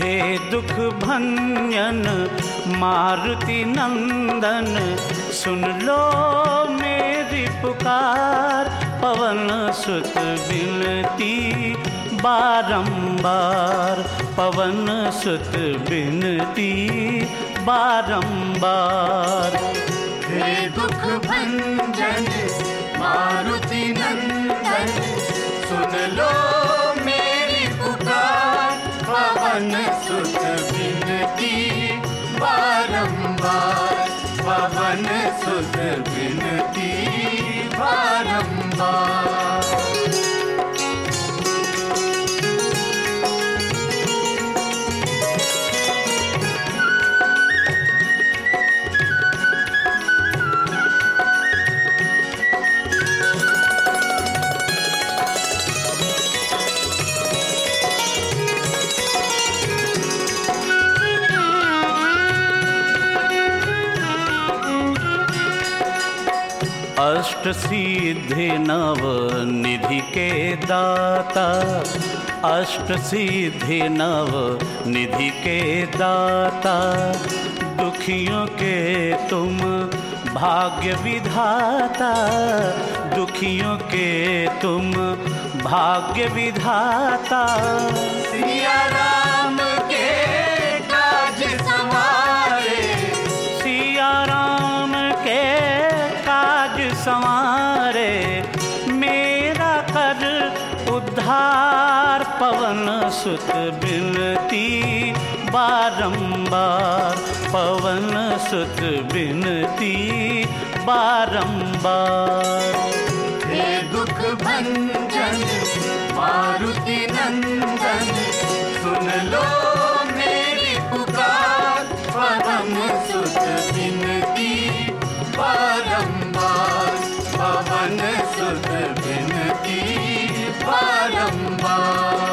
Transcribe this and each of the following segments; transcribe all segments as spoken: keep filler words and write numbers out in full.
हे दुख भंजन मारुति नंदन, सुन लो मेरी पुकार। पवन सुत बिनती बारंबार, पवन सुत बिनती बारंबार। हे दुख भंजन मारुति नंदन, सुन लो मेरी पुकार। पवन सुत बिनती बारंबार, पवन सुत बिनती बारंबार। अष्ट सिद्धि नव निधि के दाता, अष्ट सिद्धि नव निधि के दाता। दुखियों के तुम भाग्य विधाता, दुखियों के तुम भाग्य विधाता। सिया राम के काज संवारे, सिया राम के काज संवारे। मेरा कर उद्धार, पवन सुत बिनती बारंबार, पवन सुत बिनती बारंबार। हे दुख भंजन मारुति नंदन, सुन लो मेरी पुकार। पवन सुत बिनती बारंबार, पवन सुत बिनती बारंबार।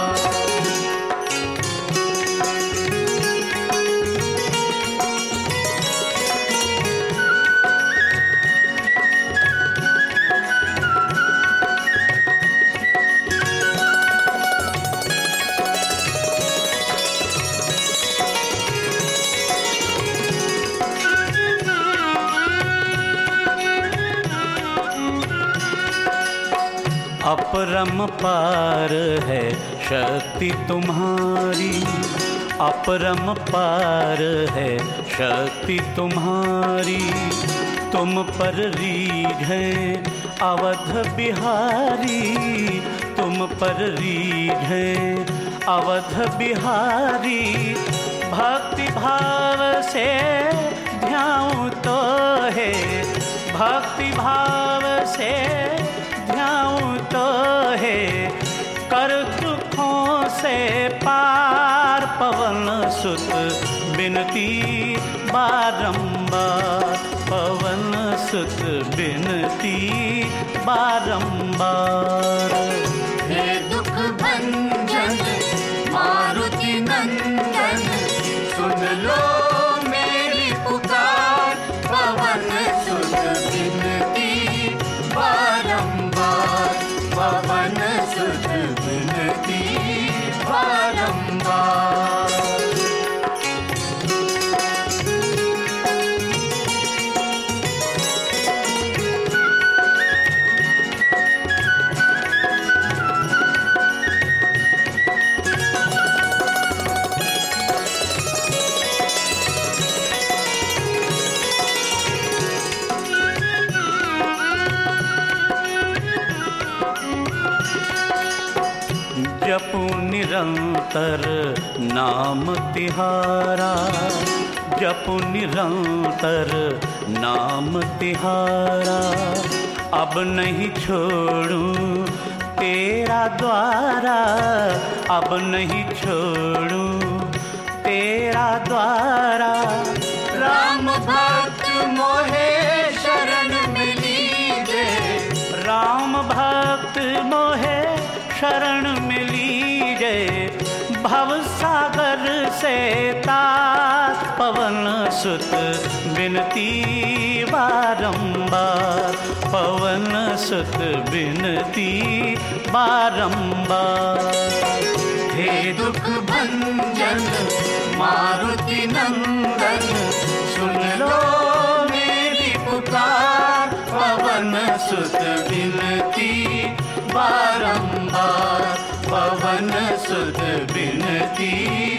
अपरम पार है शक्ति तुम्हारी, अपरम पार है शक्ति तुम्हारी। तुम पर रीढ़ अवध बिहारी, तुम पर रीढ़ अवध बिहारी। भक्ति भाव से ध्याऊं तो है, भक्ति भाव से ध्याऊं तो है। कर दुखों से पार, पवन सुत बिनती बारंबार, पवन सुत बिनती बारंबार। हे दुख भंजन मारुति नंदन, सुन लो मेरी पुकार। पवन सुत बिनती बारंबार, पवन सुत बिनती बारंबार। जपू निरंतर नाम तिहारा, जपू निरंतर नाम तिहारा। अब नहीं छोड़ूं तेरा द्वारा, अब नहीं छोड़ूं तेरा द्वारा। राम भक्त मोहे शरण मिली जे, राम भक्त मोहे शरण मिली जय। भव सागर से तार, पवन सुत बिनती बारंबार, पवन सुत बिनती बारंबार। हे दुख भंजन मारुति नंदन, सुन लो मेरी पुकार। पवन सुत विनती बारंबार, पवन सुत विनती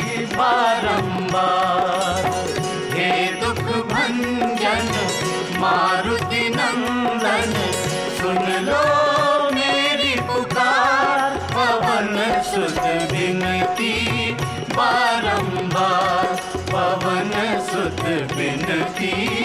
बारंबार। हे दुख भंजन मारुति नंदन, सुन लो मेरी पुकार। पवन सुत विनती बारंबार, पवन सुत विनती